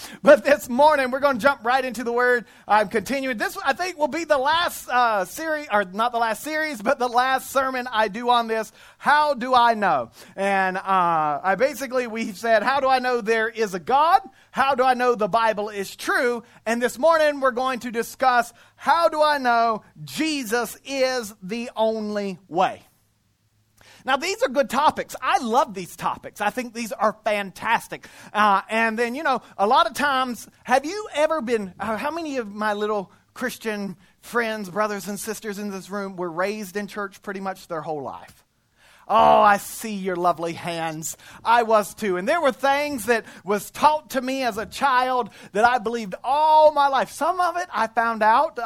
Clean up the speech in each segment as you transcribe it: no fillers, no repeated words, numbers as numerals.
But this morning, we're going to jump right into the Word. I'm continuing. This, I think, will be the last series, or not the last series, but the last sermon I do on this. How do I know? And we said, how do I know there is a God? How do I know the Bible is true? And this morning, we're going to discuss, how do I know Jesus is the only way? Now, these are good topics. I love these topics. I think these are fantastic. And then, a lot of times, have you ever been, how many of my little Christian friends, brothers and sisters in this room were raised in church pretty much their whole life? Oh, I see your lovely hands. I was too. And there were things that was taught to me as a child that I believed all my life. Some of it I found out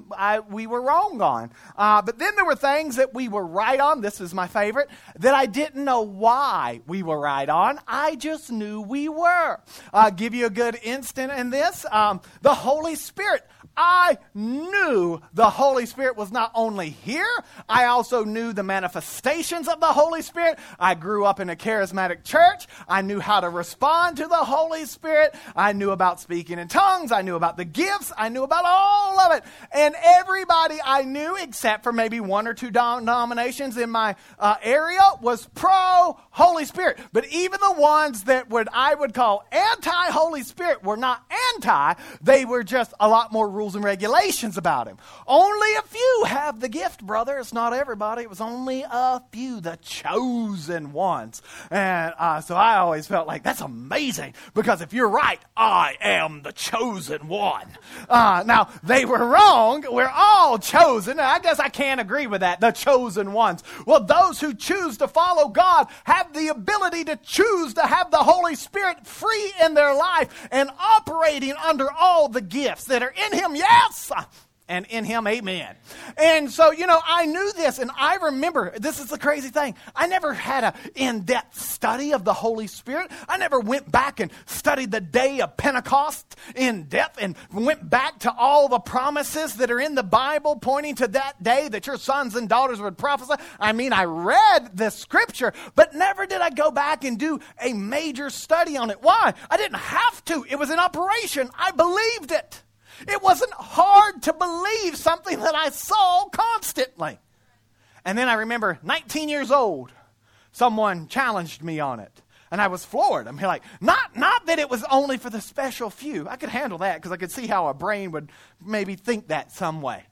we were wrong on. But then there were things that we were right on. This is my favorite. That I didn't know why we were right on. I just knew we were. I'll give you a good instant in this. The Holy Spirit. I knew the Holy Spirit was not only here, I also knew the manifestations of the Holy Spirit. I grew up in a charismatic church. I knew how to respond to the Holy Spirit. I knew about speaking in tongues. I knew about the gifts. I knew about all of it. And everybody I knew, except for maybe one or two denominations in my area, was pro-Holy Spirit. But even the ones that I would call anti-Holy Spirit were not anti. They were just a lot more rules and regulations about him. Only a few have the gift, brother. It's not everybody. It was only a few, the chosen ones. And so I always felt like that's amazing, because if you're right, I am the chosen one. Now, they were wrong. We're all chosen. I guess I can't agree with that, the chosen ones. Well, those who choose to follow God have the ability to choose to have the Holy Spirit free in their life and operating under all the gifts that are in Him. Yes, and in Him, amen. And so, I knew this, and I remember, this is the crazy thing, I never had an in-depth study of the Holy Spirit. I never went back and studied the day of Pentecost in depth and went back to all the promises that are in the Bible pointing to that day that your sons and daughters would prophesy. I mean, I read the scripture, but never did I go back and do a major study on it. Why? I didn't have to. It was in operation. I believed it. It wasn't hard to believe something that I saw constantly. And then I remember 19 years old, someone challenged me on it. And I was floored. I'm like, not that it was only for the special few. I could handle that because I could see how a brain would maybe think that some way.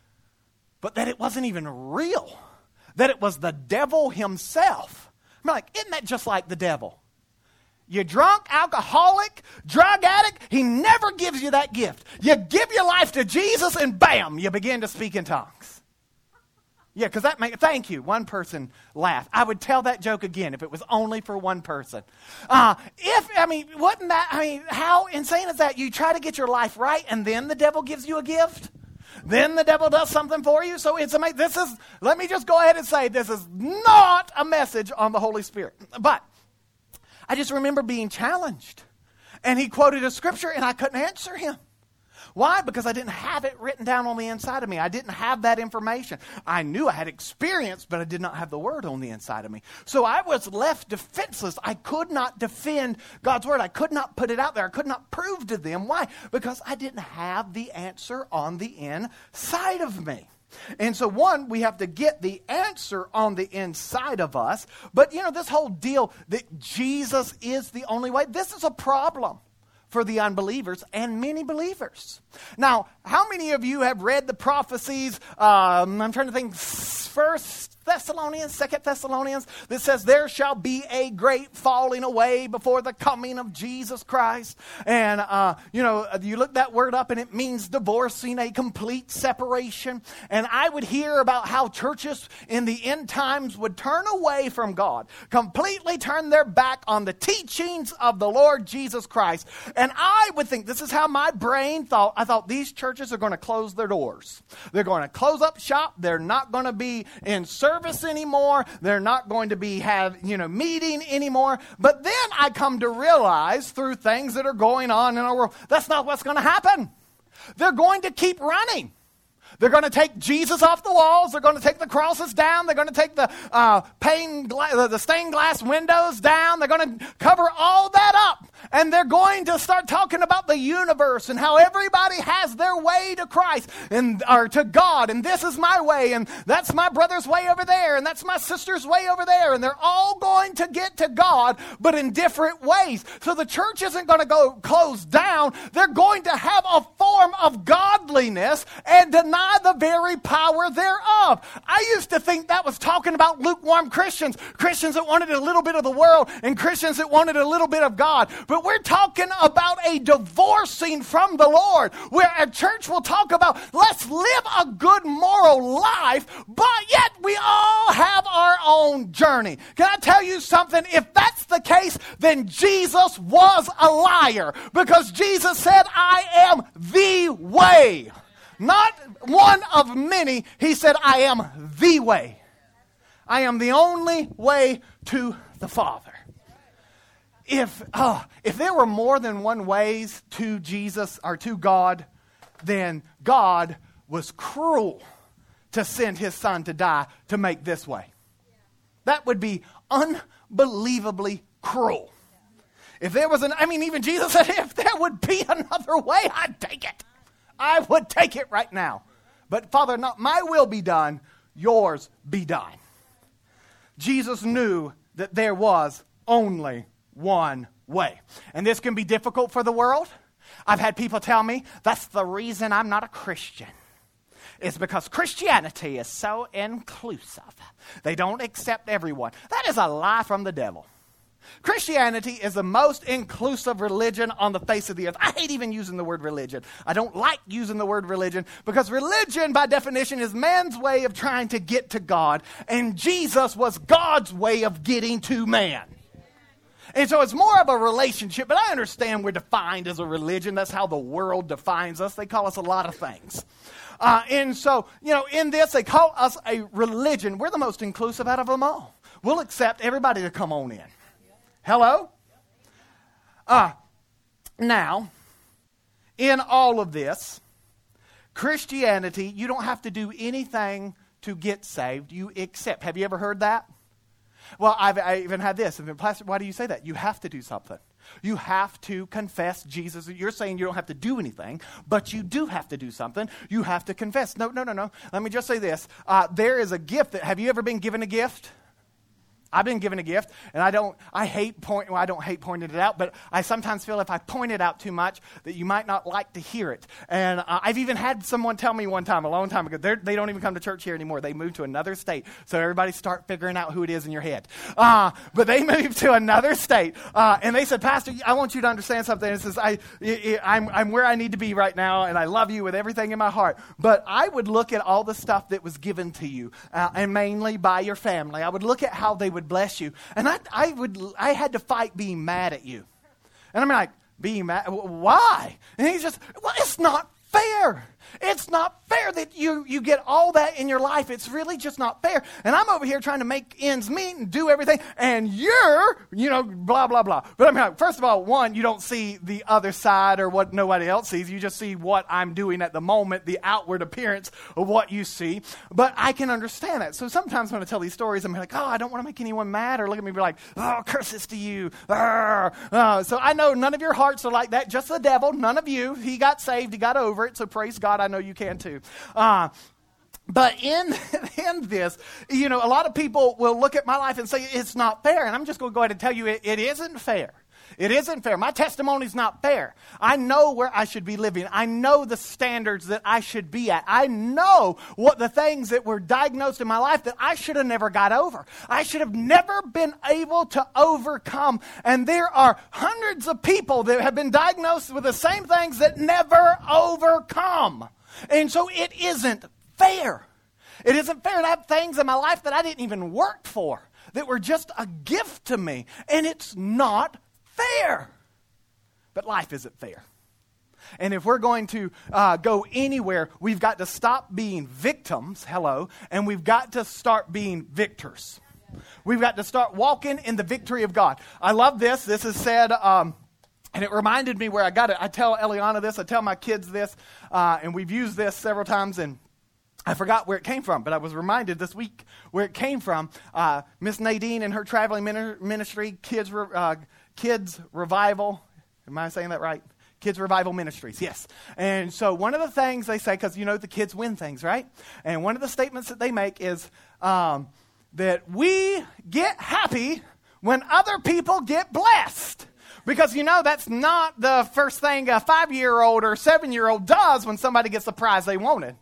But that it wasn't even real. That it was the devil himself. I'm like, isn't that just like the devil? You're drunk, alcoholic, drug addict. He never gives you that gift. You give your life to Jesus and bam, you begin to speak in tongues. Yeah, because thank you. One person laughed. I would tell that joke again if it was only for one person. How insane is that? You try to get your life right and then the devil gives you a gift? Then the devil does something for you? So it's amazing. Let me just go ahead and say, this is not a message on the Holy Spirit. But I just remember being challenged. And he quoted a scripture and I couldn't answer him. Why? Because I didn't have it written down on the inside of me. I didn't have that information. I knew I had experience, but I did not have the word on the inside of me. So I was left defenseless. I could not defend God's word. I could not put it out there. I could not prove to them. Why? Because I didn't have the answer on the inside of me. And so, we have to get the answer on the inside of us. But, this whole deal that Jesus is the only way, this is a problem for the unbelievers and many believers. Now, how many of you have read the prophecies? I'm trying to think, 1 Thessalonians, 2 Thessalonians, that says there shall be a great falling away before the coming of Jesus Christ. And, you look that word up and it means divorcing, a complete separation. And I would hear about how churches in the end times would turn away from God, completely turn their back on the teachings of the Lord Jesus Christ. And I would think, this is how my brain thought. I thought these churches are going to close their doors. They're going to close up shop. They're not going to be in service anymore. They're not going to be meeting anymore. But then I come to realize through things that are going on in our world, that's not what's going to happen. They're going to keep running. They're going to take Jesus off the walls. They're going to take the crosses down. They're going to take the the stained glass windows down. They're going to cover all that up. And they're going to start talking about the universe and how everybody has their way to Christ or to God. And this is my way, and that's my brother's way over there, and that's my sister's way over there. And they're all going to get to God, but in different ways. So the church isn't going to go close down. They're going to have a form of godliness and deny the very power thereof. I used to think that was talking about lukewarm Christians that wanted a little bit of the world and Christians that wanted a little bit of God. But we're talking about a divorcing from the Lord, where a church will talk about, let's live a good moral life, but yet we all have our own journey. Can I tell you something? If that's the case, then Jesus was a liar, because Jesus said, I am the way. Not one of many. He said, I am the way. I am the only way to the Father. If there were more than one ways to Jesus or to God, then God was cruel to send his son to die to make this way. That would be unbelievably cruel. If there was even Jesus said, if there would be another way, I'd take it. I would take it right now. But Father, not my will be done, yours be done. Jesus knew that there was only one way. And this can be difficult for the world. I've had people tell me, that's the reason I'm not a Christian. It's because Christianity is so inclusive. They don't accept everyone. That is a lie from the devil. Christianity is the most inclusive religion on the face of the earth. I hate even using the word religion. I don't like using the word religion, because religion, by definition, is man's way of trying to get to God, and Jesus was God's way of getting to man. And so it's more of a relationship, but I understand we're defined as a religion. That's how the world defines us. They call us a lot of things. And so, in this, they call us a religion. We're the most inclusive out of them all. We'll accept everybody to come on in. Hello? Now, in all of this, Christianity, you don't have to do anything to get saved. You accept. Have you ever heard that? Well, I even had this. Pastor, why do you say that? You have to do something. You have to confess Jesus. You're saying you don't have to do anything, but you do have to do something. You have to confess. No. Let me just say this. There is a gift have you ever been given a gift? I've been given a gift, and I don't hate pointing it out, but I sometimes feel if I point it out too much that you might not like to hear it. And I've even had someone tell me one time, a long time ago, they don't even come to church here anymore. They moved to another state, so everybody start figuring out who it is in your head. But they moved to another state, and they said, Pastor, I want you to understand something. It says, I'm where I need to be right now, and I love you with everything in my heart. But I would look at all the stuff that was given to you, and mainly by your family. I would look at how they would bless you. And I had to fight being mad at you. And I'm like, being mad? Why? And he's just, well, it's not fair. It's not fair that you get all that in your life. It's really just not fair. And I'm over here trying to make ends meet and do everything. And you're, blah, blah, blah. But I'm like, first of all, one, you don't see the other side or what nobody else sees. You just see what I'm doing at the moment, the outward appearance of what you see. But I can understand that. So sometimes when I tell these stories, I'm like, I don't want to make anyone mad, or look at me and be like, curses to you. So I know none of your hearts are like that. Just the devil. None of you. He got saved. He got over it. So praise God. I know you can too. But in this, a lot of people will look at my life and say it's not fair. And I'm just going to go ahead and tell you it isn't fair. It isn't fair. My testimony's not fair. I know where I should be living. I know the standards that I should be at. I know what the things that were diagnosed in my life that I should have never got over. I should have never been able to overcome. And there are hundreds of people that have been diagnosed with the same things that never overcome. And so it isn't fair. It isn't fair to have things in my life that I didn't even work for, that were just a gift to me. And it's not fair. But life isn't fair. And if we're going to go anywhere, we've got to stop being victims, and we've got to start being victors. We've got to start walking in the victory of God. I love this. This is said... and it reminded me where I got it. I tell Eliana this. I tell my kids this. And we've used this several times. And I forgot where it came from. But I was reminded this week where it came from. Miss Nadine and her traveling ministry, kids revival. Am I saying that right? Kids Revival Ministries, yes. And so one of the things they say, because you know the kids win things, right? And one of the statements that they make is that we get happy when other people get blessed. Because, you know, that's not the first thing a 5-year-old or 7-year-old does when somebody gets the prize they wanted.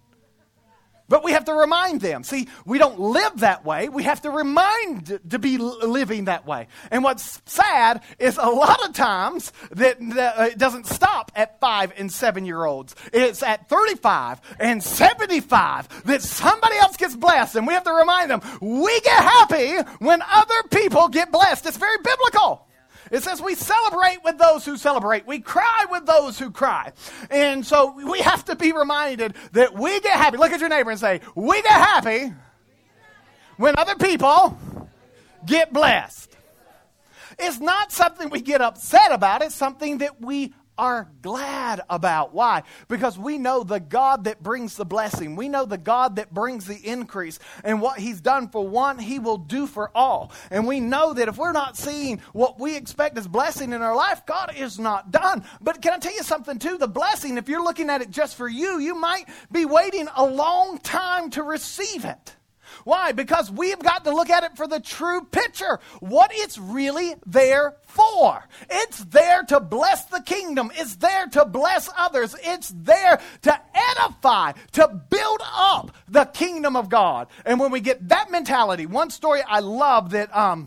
But we have to remind them. See, we don't live that way. We have to remind to be living that way. And what's sad is a lot of times that it doesn't stop at 5 and 7-year-olds. It's at 35 and 75 that somebody else gets blessed. And we have to remind them, we get happy when other people get blessed. It's very biblical. It says we celebrate with those who celebrate. We cry with those who cry. And so we have to be reminded that we get happy. Look at your neighbor and say, we get happy when other people get blessed. It's not something we get upset about. It's something that we are glad about. Why? Because we know the God that brings the blessing. We know the God that brings the increase. And what he's done for one, he will do for all. And we know that if we're not seeing what we expect as blessing in our life, God is not done. But can I tell you something too? The blessing, if you're looking at it just for you, you might be waiting a long time to receive it. Why? Because we've got to look at it for the true picture. What it's really there for. It's there to bless the kingdom. It's there to bless others. It's there to edify, to build up the kingdom of God. And when we get that mentality, one story I love that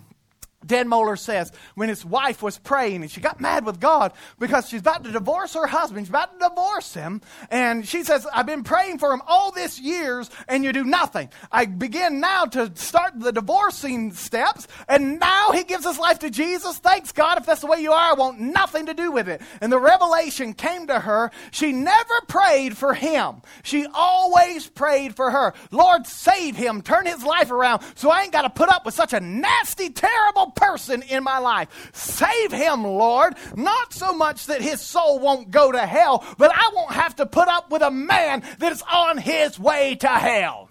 Dan Moeller says when his wife was praying and she got mad with God because she's about to divorce her husband. She's about to divorce him. And she says, I've been praying for him all these years and you do nothing. I begin now to start the divorcing steps and now he gives his life to Jesus. Thanks God. If that's the way you are, I want nothing to do with it. And the revelation came to her. She never prayed for him. She always prayed for her. Lord, save him. Turn his life around so I ain't got to put up with such a nasty, terrible person in my life. Save him, Lord. Not so much that his soul won't go to hell, but I won't have to put up with a man that is on his way to hell.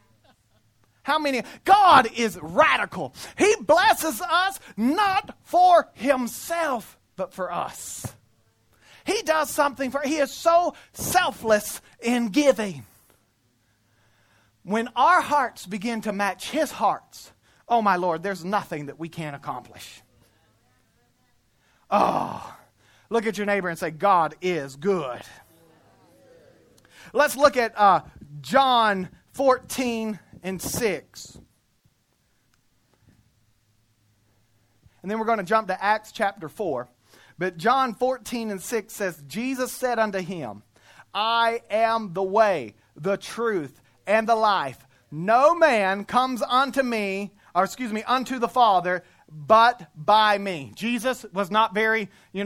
How many? God is radical. He blesses us not for himself, but for us. He does something he is so selfless in giving. When our hearts begin to match his hearts, oh, my Lord, there's nothing that we can't accomplish. Oh, look at your neighbor and say, God is good. Let's look at John 14 and 6. And then we're going to jump to Acts chapter 4. But John 14 and 6 says, Jesus said unto him, I am the way, the truth, and the life. No man comes unto the Father, but by me. Jesus was not very, he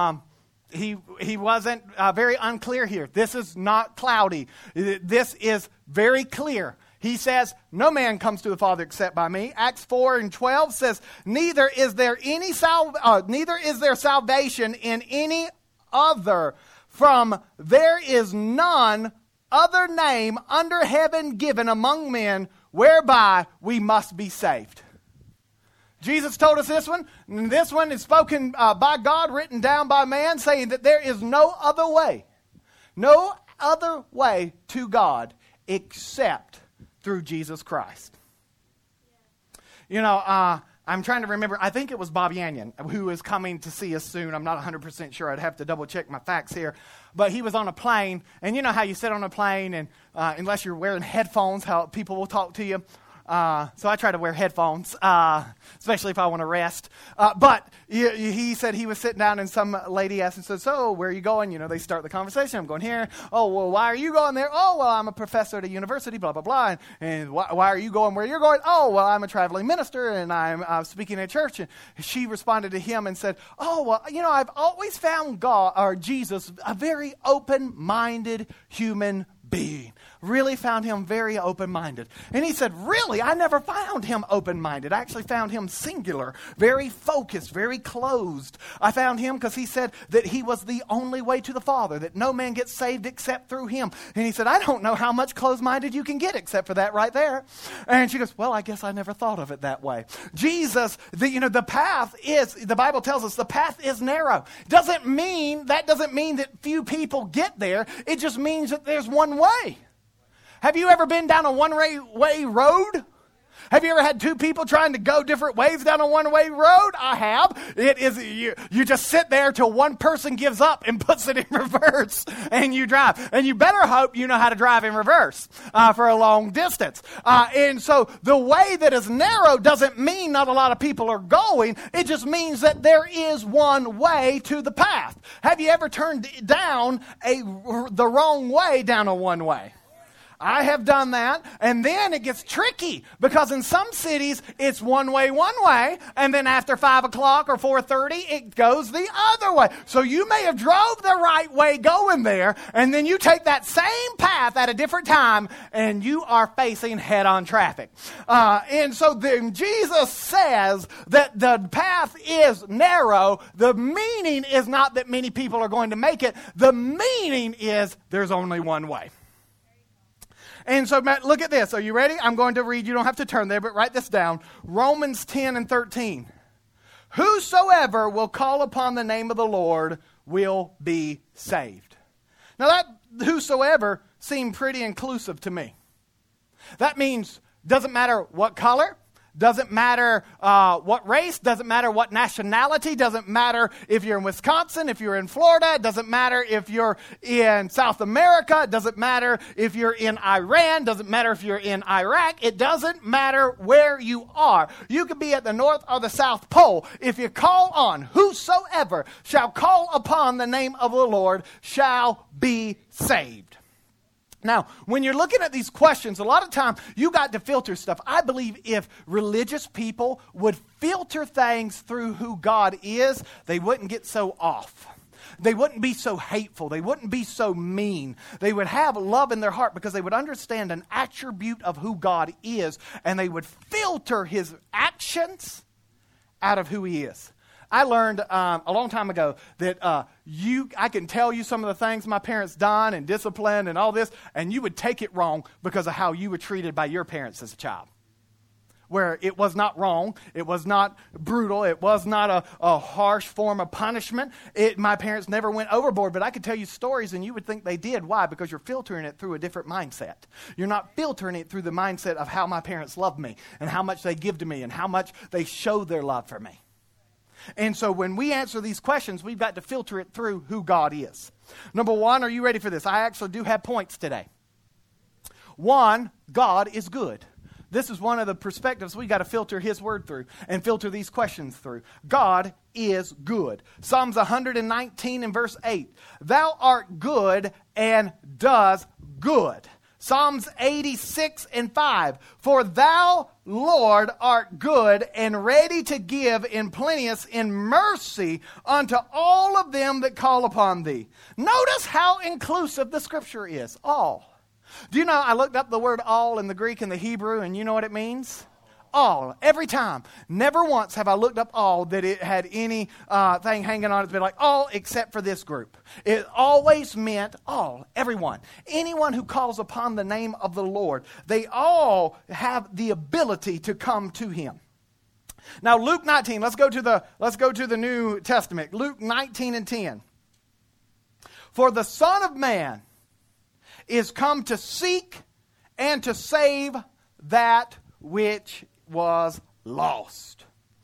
wasn't very unclear here. This is not cloudy. This is very clear. He says, no man comes to the Father except by me. Acts 4 and 12 says, neither is there salvation in any other, from there is none other name under heaven given among men whereby we must be saved. Jesus told us this one. And this one is spoken by God, written down by man, saying that there is no other way to God except through Jesus Christ. I'm trying to remember. I think it was Bob Yanyan who is coming to see us soon. I'm not 100% sure. I'd have to double check my facts here. But he was on a plane. And you know how you sit on a plane and unless you're wearing headphones, how people will talk to you. So I try to wear headphones, especially if I want to rest. But he said he was sitting down and some lady asked him, so where are you going? They start the conversation. I'm going here. Oh, well, why are you going there? Oh, well, I'm a professor at a university, blah, blah, blah. And why are you going where you're going? Oh, well, I'm a traveling minister and I'm speaking at church. And she responded to him and said, oh, well, I've always found God or Jesus a very open-minded human being. Really found him very open-minded. And he said, really, I never found him open-minded. I actually found him singular, very focused, very closed. I found him because he said that he was the only way to the Father, that no man gets saved except through him. And he said, I don't know how much closed-minded you can get except for that right there. And she goes, well, I guess I never thought of it that way. Jesus, the path is, the Bible tells us the path is narrow. That doesn't mean that few people get there. It just means that there's one way. Have you ever been down a one-way road? Have you ever had two people trying to go different ways down a one-way road? I have. It is you just sit there till one person gives up and puts it in reverse, and you drive. And you better hope you know how to drive in reverse for a long distance. And so the way that is narrow doesn't mean not a lot of people are going. It just means that there is one way to the path. Have you ever turned down the wrong way down a one-way? I have done that, and then it gets tricky because in some cities it's one way, and then after 5 o'clock or 4:30 it goes the other way. So you may have drove the right way going there, and then you take that same path at a different time, and you are facing head-on traffic. And so then Jesus says that the path is narrow. The meaning is not that many people are going to make it. The meaning is there's only one way. And so, Matt, look at this. Are you ready? I'm going to read. You don't have to turn there, but write this down. Romans 10:13. Whosoever will call upon the name of the Lord will be saved. Now, that whosoever seemed pretty inclusive to me. That means doesn't matter what color, doesn't matter what race, doesn't matter what nationality, doesn't matter if you're in Wisconsin, if you're in Florida, it doesn't matter if you're in South America, it doesn't matter if you're in Iran, doesn't matter if you're in Iraq, it doesn't matter where you are. You could be at the North or the South Pole. If you call on whosoever shall call upon the name of the Lord shall be saved. Now, when you're looking at these questions, a lot of time you got to filter stuff. I believe if religious people would filter things through who God is, they wouldn't get so off. They wouldn't be so hateful. They wouldn't be so mean. They would have love in their heart because they would understand an attribute of who God is, and they would filter his actions out of who he is. I learned a long time ago that I can tell you some of the things my parents done and disciplined and all this, and you would take it wrong because of how you were treated by your parents as a child. Where it was not wrong, it was not brutal, it was not a harsh form of punishment. My parents never went overboard, but I could tell you stories and you would think they did. Why? Because you're filtering it through a different mindset. You're not filtering it through the mindset of how my parents loved me and how much they give to me and how much they show their love for me. And so when we answer these questions, we've got to filter it through who God is. Number one, are you ready for this? I actually do have points today. One, God is good. This is one of the perspectives we got to filter his word through and filter these questions through. God is good. Psalms 119 and verse 8. Thou art good and does good. Psalms 86 and 5. For thou, Lord, art good and ready to give in plenteous in mercy unto all of them that call upon thee. Notice how inclusive the scripture is. All. Do you know, I looked up the word all in the Greek and the Hebrew, and you know what it means? All. Every time. Never once have I looked up all that it had any thing hanging on it to be like all except for this group. It always meant all. Everyone. Anyone who calls upon the name of the Lord. They all have the ability to come to him. Now Luke 19. Let's go to the New Testament. Luke 19 and 10. For the Son of Man is come to seek and to save that which was lost.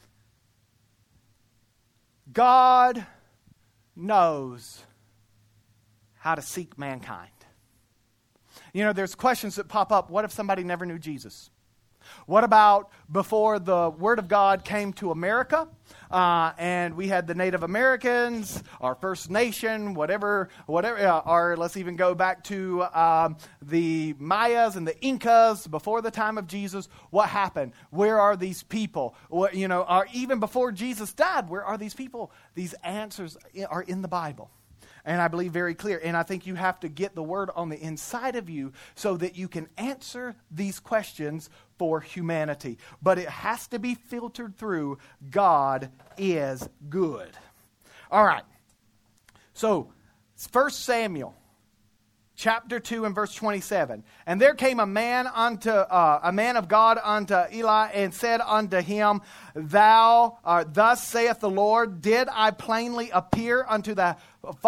God knows how to seek mankind. You know, there's questions that pop up. What if somebody never knew Jesus? What about before the Word of God came to America, and we had the Native Americans, our First Nation, whatever, or let's even go back to the Mayas and the Incas before the time of Jesus. What happened? Where are these people? Or even before Jesus died, where are these people? These answers are in the Bible. And I believe very clear. And I think you have to get the word on the inside of you so that you can answer these questions for humanity. But it has to be filtered through God is good. All right. So, 1 Samuel chapter 2 and verse 27. And there came a man of God unto Eli and said unto him, thus saith the Lord, did I plainly appear unto the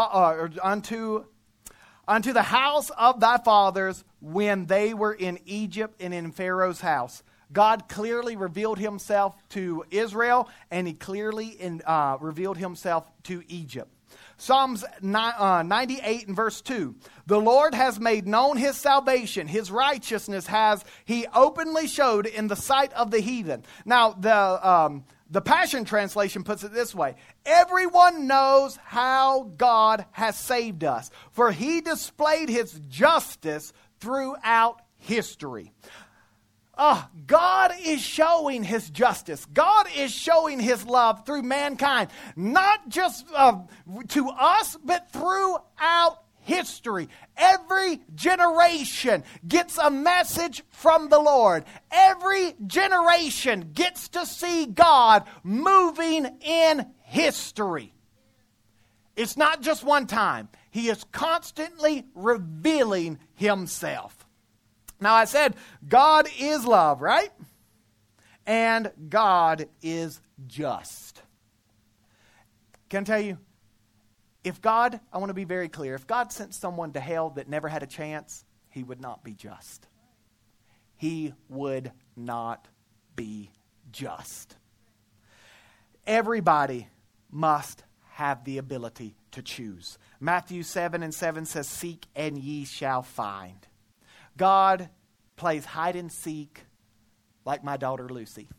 house of thy fathers when they were in Egypt and in Pharaoh's house? God clearly revealed himself to Israel, and he clearly revealed himself to Egypt. Psalms 98 and verse 2. The Lord has made known his salvation. His righteousness has he openly showed in the sight of the heathen. Now, the Passion Translation puts it this way. Everyone knows how God has saved us, for he displayed his justice throughout history. God is showing his justice. God is showing his love through mankind. Not just to us, but throughout history. Every generation gets a message from the Lord. Every generation gets to see God moving in history. It's not just one time. He is constantly revealing himself. Now, I said God is love, right? And God is just. Can I tell you, I want to be very clear, if God sent someone to hell that never had a chance, he would not be just. He would not be just. Everybody must have the ability to choose. Matthew 7 and 7 says, seek and ye shall find. God plays hide and seek like my daughter Lucy.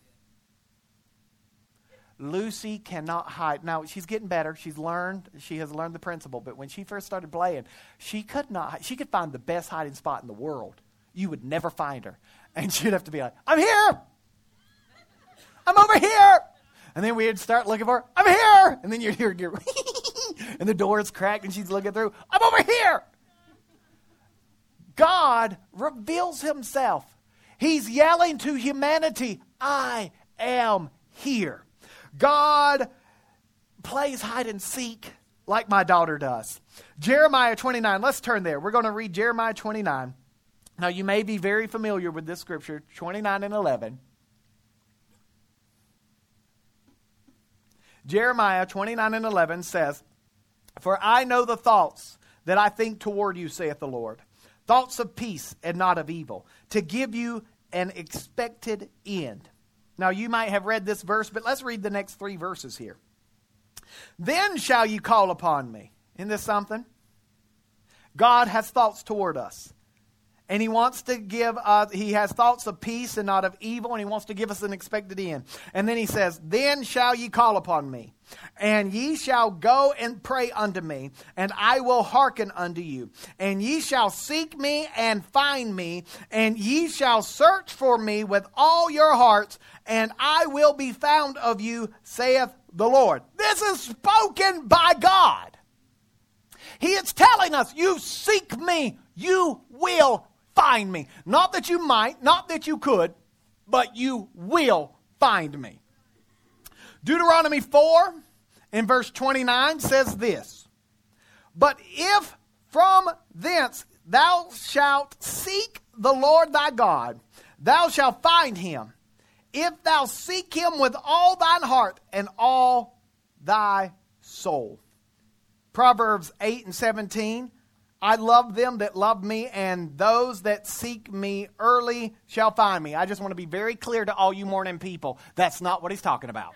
Lucy cannot hide. Now, she's getting better. She has learned the principle. But when she first started playing, she could not hide. She could find the best hiding spot in the world. You would never find her. And she'd have to be like, I'm here. I'm over here. And then we'd start looking for her. I'm here. And then you'd hear and the door is cracked and she's looking through. I'm over here. God reveals himself. He's yelling to humanity, I am here. God plays hide and seek like my daughter does. Jeremiah 29, let's turn there. We're going to read Jeremiah 29. Now, you may be very familiar with this scripture, 29 and 11. Jeremiah 29 and 11 says, for I know the thoughts that I think toward you, saith the Lord. Thoughts of peace and not of evil, to give you an expected end. Now, you might have read this verse, but let's read the next 3 verses here. Then shall you call upon me. Isn't this something? God has thoughts toward us. And he wants to give us, he has thoughts of peace and not of evil, and he wants to give us an expected end. And then he says, then shall ye call upon me, and ye shall go and pray unto me, and I will hearken unto you. And ye shall seek me and find me, and ye shall search for me with all your hearts, and I will be found of you, saith the Lord. This is spoken by God. He is telling us, you seek me, you will find me. Not that you might, not that you could, but you will find me. Deuteronomy 4 in verse 29 says this, but if from thence thou shalt seek the Lord thy God, thou shalt find him, if thou seek him with all thine heart and all thy soul. Proverbs 8 and 17, I love them that love me, and those that seek me early shall find me. I just want to be very clear to all you morning people. That's not what he's talking about.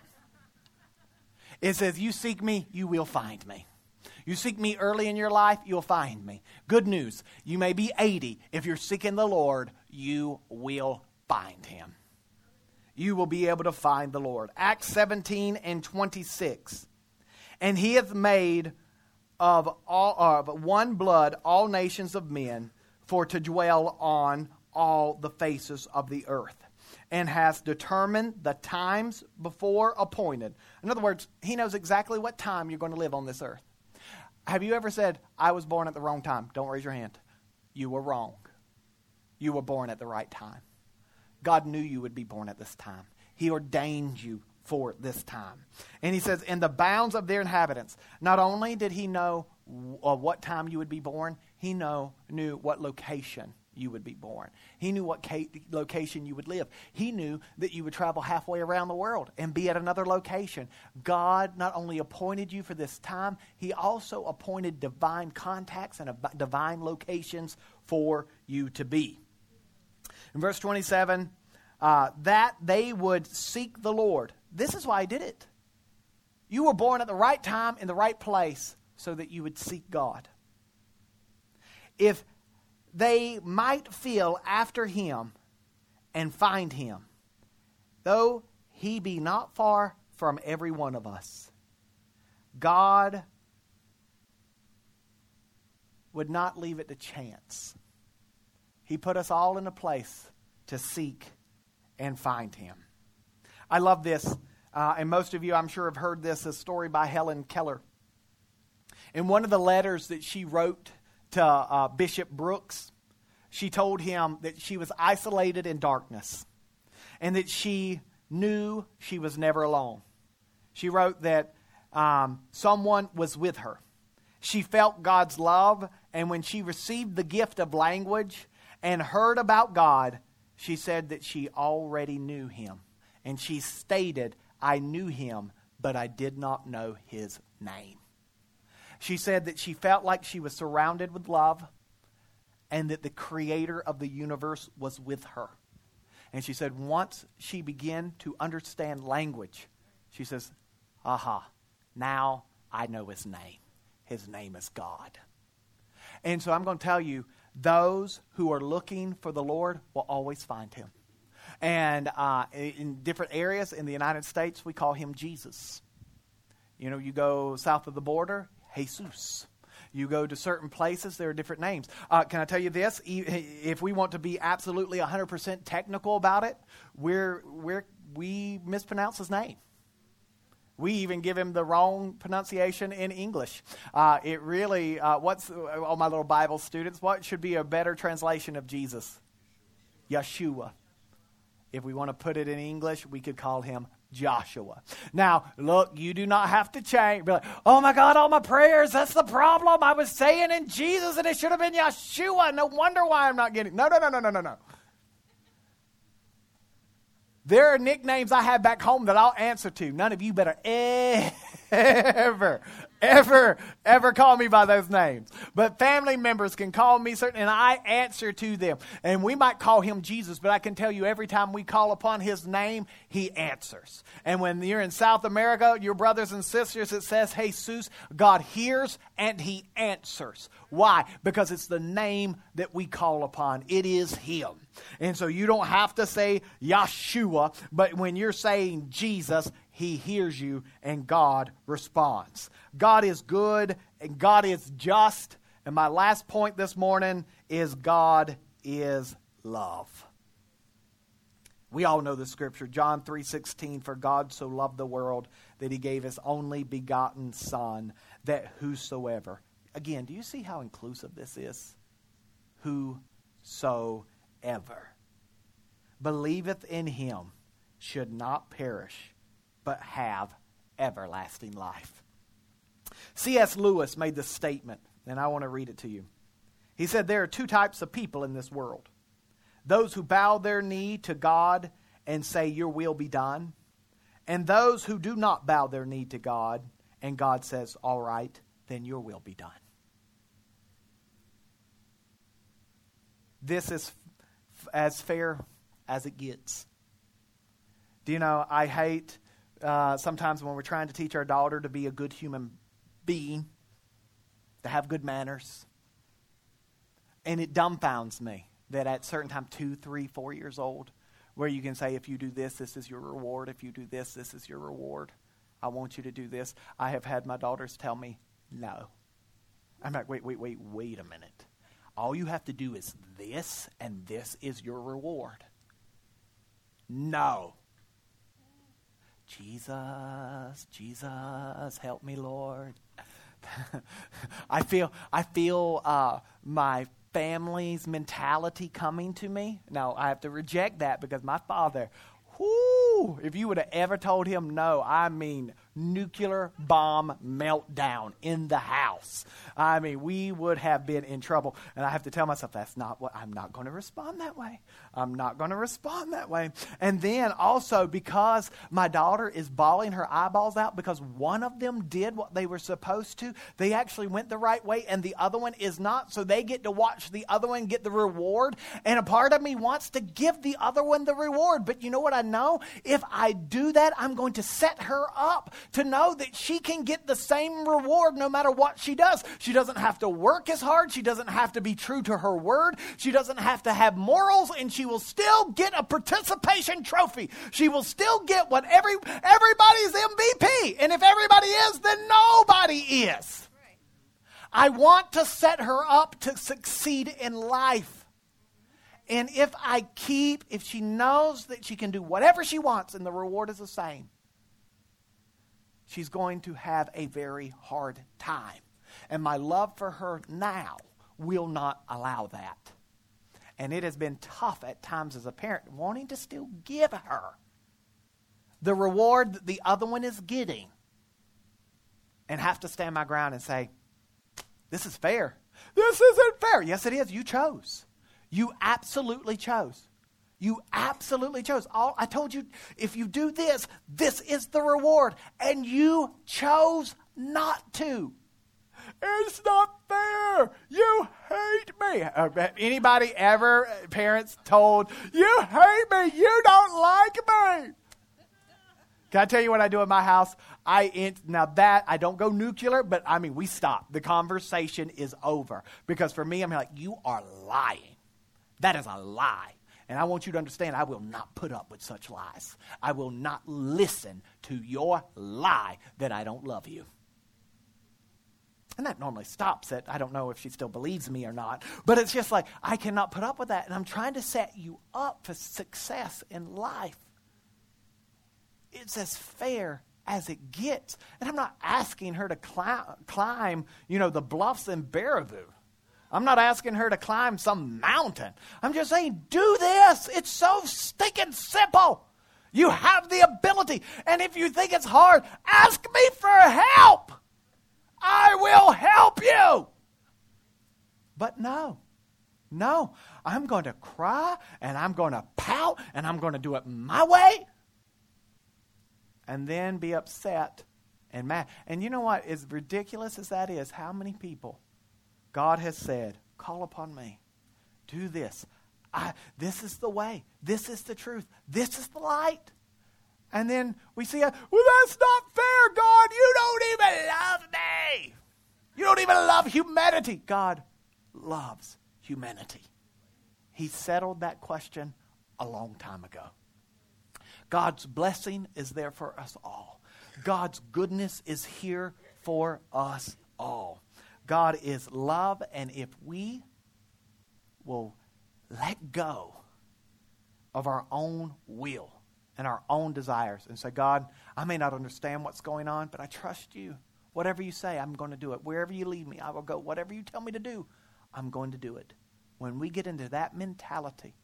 It says, you seek me, you will find me. You seek me early in your life, you'll find me. Good news, you may be 80. If you're seeking the Lord, you will find him. You will be able to find the Lord. Acts 17 and 26. And he hath made of one blood all nations of men, for to dwell on all the faces of the earth, and has determined the times before appointed. In other words, he knows exactly what time you're going to live on this earth. Have you ever said, I was born at the wrong time? Don't raise your hand. You were wrong. You were born at the right time. God knew you would be born at this time. He ordained you for this time. And he says, in the bounds of their inhabitants, not only did he know what time you would be born, he knew what location you would be born. He knew what location you would live. He knew that you would travel halfway around the world and be at another location. God not only appointed you for this time, he also appointed divine contacts and divine locations for you to be. In verse 27, that they would seek the Lord. This is why he did it. You were born at the right time in the right place so that you would seek God. If they might feel after him and find him, though he be not far from every one of us. God would not leave it to chance. He put us all in a place to seek and find him. I love this, and most of you, I'm sure, have heard this, a story by Helen Keller. In one of the letters that she wrote to Bishop Brooks, she told him that she was isolated in darkness and that she knew she was never alone. She wrote that someone was with her. She felt God's love, and when she received the gift of language and heard about God, she said that she already knew him. And she stated, I knew him, but I did not know his name. She said that she felt like she was surrounded with love and that the creator of the universe was with her. And she said once she began to understand language, she says, aha, now I know his name. His name is God. And so I'm going to tell you, those who are looking for the Lord will always find him. And in different areas in the United States, we call him Jesus. You know, you go south of the border, Jesus. You go to certain places, there are different names. Can I tell you this? If we want to be absolutely 100% technical about it, we mispronounce his name. We even give him the wrong pronunciation in English. It really, all my little Bible students, what should be a better translation of Jesus? Yeshua. If we want to put it in English, we could call him Joshua. Now, look, you do not have to change. Be like, oh my God, all my prayers, that's the problem. I was saying in Jesus and it should have been Yeshua. No wonder why I'm not getting. No. There are nicknames I have back home that I'll answer to. None of you better ever call me by those names. But family members can call me certain, and I answer to them. And we might call him Jesus, but I can tell you every time we call upon his name, he answers. And when you're in South America, your brothers and sisters, it says Jesus, God hears and he answers. Why? Because it's the name that we call upon. It is him. And so you don't have to say Yeshua, but when you're saying Jesus, he hears you and God responds. God is good and God is just. And my last point this morning is God is love. We all know the scripture, John 3:16, for God so loved the world that he gave his only begotten Son, that whosoever. Again, do you see how inclusive this is? Whosoever believeth in him should not perish, but have everlasting life. C.S. Lewis made this statement, and I want to read it to you. He said, there are two types of people in this world. Those who bow their knee to God and say, your will be done. And those who do not bow their knee to God, and God says, all right, then your will be done. This is as fair as it gets. Do you know, I hate sometimes when we're trying to teach our daughter to be a good human being, to have good manners. And it dumbfounds me that at certain time, 2, 3, 4 years old, where you can say, if you do this, this is your reward. If you do this, this is your reward. I want you to do this. I have had my daughters tell me, no. I'm like, wait a minute. All you have to do is this, and this is your reward. No. Jesus, help me, Lord. I feel my family's mentality coming to me. Now, I have to reject that because my father, if you would have ever told him no, I mean nuclear bomb meltdown in the house. I mean, we would have been in trouble. And I have to tell myself, I'm not going to respond that way. I'm not going to respond that way. And then also because my daughter is bawling her eyeballs out because one of them did what they were supposed to. They actually went the right way and the other one is not. So they get to watch the other one get the reward. And a part of me wants to give the other one the reward. But you know what I know? If I do that, I'm going to set her up to know that she can get the same reward no matter what she does. She doesn't have to work as hard. She doesn't have to be true to her word. She doesn't have to have morals, and she will still get a participation trophy. She will still get what everybody's MVP. And if everybody is, then nobody is. I want to set her up to succeed in life. And if she knows that she can do whatever she wants and the reward is the same, she's going to have a very hard time. And my love for her now will not allow that. And it has been tough at times as a parent, wanting to still give her the reward that the other one is getting. And have to stand my ground and say, this is fair. This isn't fair. Yes, it is. You chose. You absolutely chose. You absolutely chose. I told you, if you do this, this is the reward. And you chose not to. It's not fair. You hate me. Anybody ever, parents, told, you hate me, you don't like me? Can I tell you what I do in my house? I don't go nuclear, but I mean, we stop. The conversation is over. Because for me, I'm like, you are lying. That is a lie. And I want you to understand, I will not put up with such lies. I will not listen to your lie that I don't love you. And that normally stops it. I don't know if she still believes me or not. But it's just like, I cannot put up with that. And I'm trying to set you up for success in life. It's as fair as it gets. And I'm not asking her to climb, the bluffs in Baraboo. I'm not asking her to climb some mountain. I'm just saying, do this. It's so stinking simple. You have the ability. And if you think it's hard, ask me for help. I will help you. But no, I'm going to cry and I'm going to pout and I'm going to do it my way. And then be upset and mad. And you know what? As ridiculous as that is, how many people God has said, call upon me. Do this. This is the way. This is the truth. This is the light. And then we see, that's not fair, God. You don't even love me. You don't even love humanity. God loves humanity. He settled that question a long time ago. God's blessing is there for us all. God's goodness is here for us all. God is love, and if we will let go of our own will and our own desires and say, God, I may not understand what's going on, but I trust you. Whatever you say, I'm going to do it. Wherever you lead me, I will go. Whatever you tell me to do, I'm going to do it. When we get into that mentality,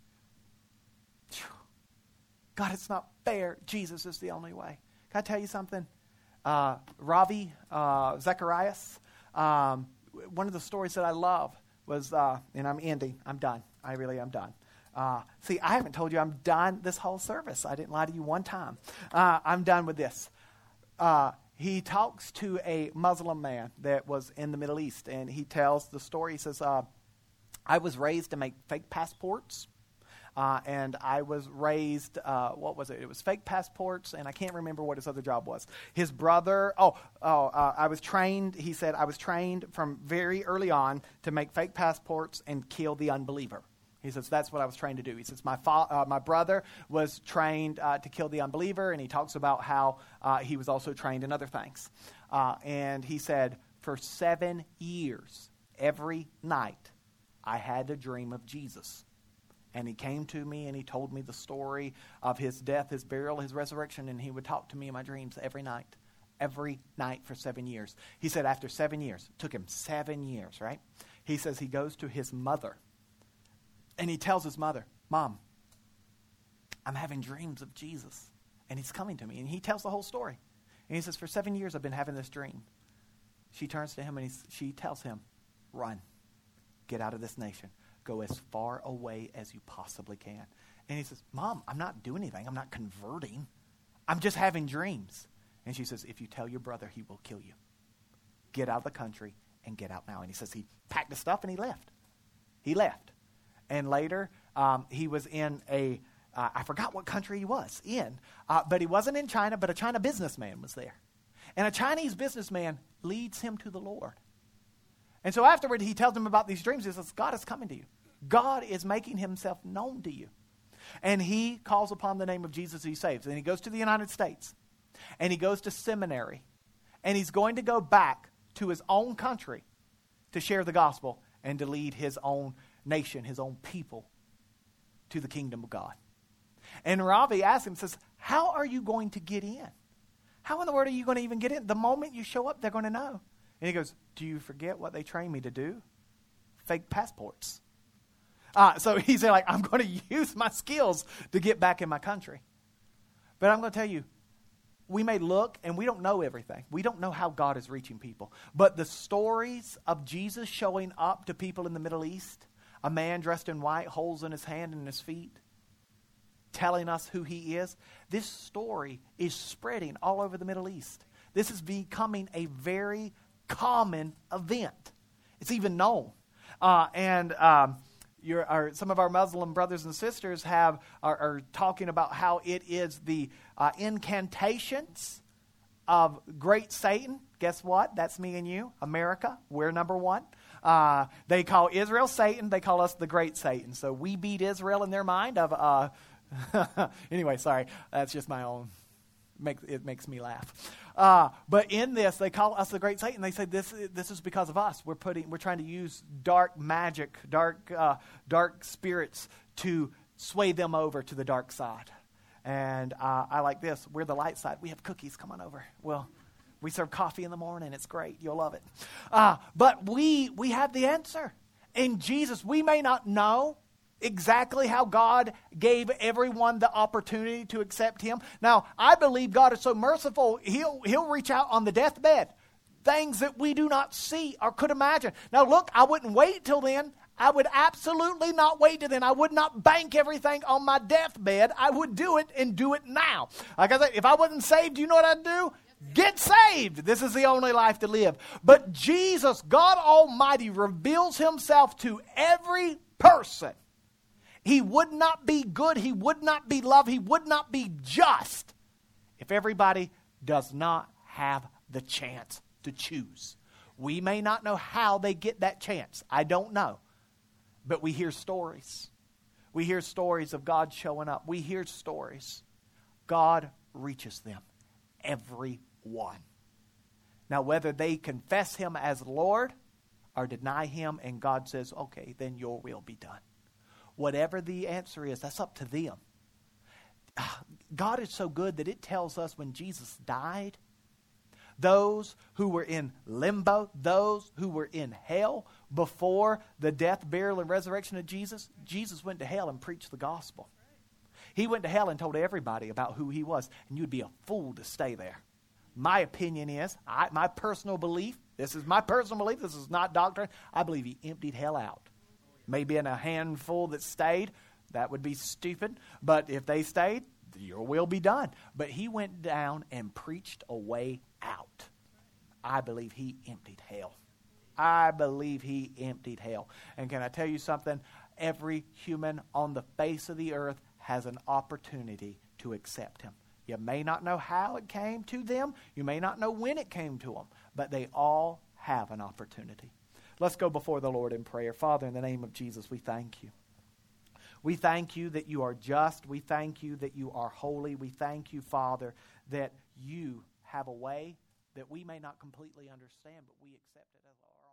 God, it's not fair. Jesus is the only way. Can I tell you something? Ravi Zacharias, one of the stories that I love was, and I'm ending. I'm done. I really am done. See, I haven't told you I'm done this whole service. I didn't lie to you one time. I'm done with this. He talks to a Muslim man that was in the Middle East, and he tells the story. He says, I was raised to make fake passports. And I was raised, what was it? It was fake passports, and I can't remember what his other job was. His brother, I was trained, he said, I was trained from very early on to make fake passports and kill the unbeliever. He says, that's what I was trained to do. He says, my brother was trained to kill the unbeliever, and he talks about how he was also trained in other things. And he said, for 7 years, every night, I had a dream of Jesus. And he came to me and he told me the story of his death, his burial, his resurrection, and he would talk to me in my dreams every night. every night for 7 years. He said after 7 years, it took him 7 years, right? He says he goes to his mother, and he tells his mother, Mom, I'm having dreams of Jesus, and he's coming to me. And he tells the whole story. And he says, for 7 years I've been having this dream. She turns to him, and she tells him, run. Get out of this nation. Go as far away as you possibly can. And he says, Mom, I'm not doing anything. I'm not converting. I'm just having dreams. And she says, if you tell your brother, he will kill you. Get out of the country and get out now. And he says he packed his stuff and he left. He left. And later, he was in I forgot what country he was in, but he wasn't in China, but a China businessman was there. And a Chinese businessman leads him to the Lord. And so afterward, he tells him about these dreams. He says, God is coming to you. God is making himself known to you. And he calls upon the name of Jesus, he saves. And he goes to the United States. And he goes to seminary. And he's going to go back to his own country to share the gospel and to lead his own nation, his own people to the kingdom of God. And Ravi asks him, says, how are you going to get in? How in the world are you going to even get in? The moment you show up, they're going to know. And he goes, do you forget what they trained me to do? Fake passports. So he said, I'm going to use my skills to get back in my country. But I'm going to tell you, we may look and we don't know everything. We don't know how God is reaching people. But the stories of Jesus showing up to people in the Middle East, a man dressed in white, holes in his hand and his feet, telling us who he is, this story is spreading all over the Middle East. This is becoming a very common event. It's even known. Some of our Muslim brothers and sisters are talking about how it is the incantations of great Satan. Guess what? That's me and you, America. We're number one. They call Israel Satan. They call us the great Satan. So we beat Israel in their mind. Anyway, sorry. That's just my own. It makes me laugh. But in this, they call us the great Satan. They say this is because of us. We're trying to use dark magic, dark spirits to sway them over to the dark side. And I like this. We're the light side. We have cookies. Come on over. Well, we serve coffee in the morning. It's great. You'll love it. But we have the answer. In Jesus, we may not know exactly how God gave everyone the opportunity to accept him. Now, I believe God is so merciful, he'll reach out on the deathbed. Things that we do not see or could imagine. Now, look, I wouldn't wait till then. I would absolutely not wait till then. I would not bank everything on my deathbed. I would do it and do it now. Like I said, if I wasn't saved, do you know what I'd do? Get saved. This is the only life to live. But Jesus, God Almighty, reveals himself to every person. He would not be good, he would not be loved, he would not be just if everybody does not have the chance to choose. We may not know how they get that chance. I don't know. But we hear stories. We hear stories of God showing up. We hear stories. God reaches them. Everyone. Now, whether they confess him as Lord or deny him, and God says, okay, then your will be done. Whatever the answer is, that's up to them. God is so good that it tells us when Jesus died, those who were in limbo, those who were in hell before the death, burial, and resurrection of Jesus, Jesus went to hell and preached the gospel. He went to hell and told everybody about who he was, and you'd be a fool to stay there. My opinion is, my personal belief, this is my personal belief, this is not doctrine, I believe he emptied hell out. Maybe in a handful that stayed, that would be stupid. But if they stayed, your will be done. But he went down and preached a way out. I believe he emptied hell. I believe he emptied hell. And can I tell you something? Every human on the face of the earth has an opportunity to accept him. You may not know how it came to them. You may not know when it came to them. But they all have an opportunity. Let's go before the Lord in prayer. Father, in the name of Jesus, we thank you. We thank you that you are just. We thank you that you are holy. We thank you, Father, that you have a way that we may not completely understand, but we accept it as our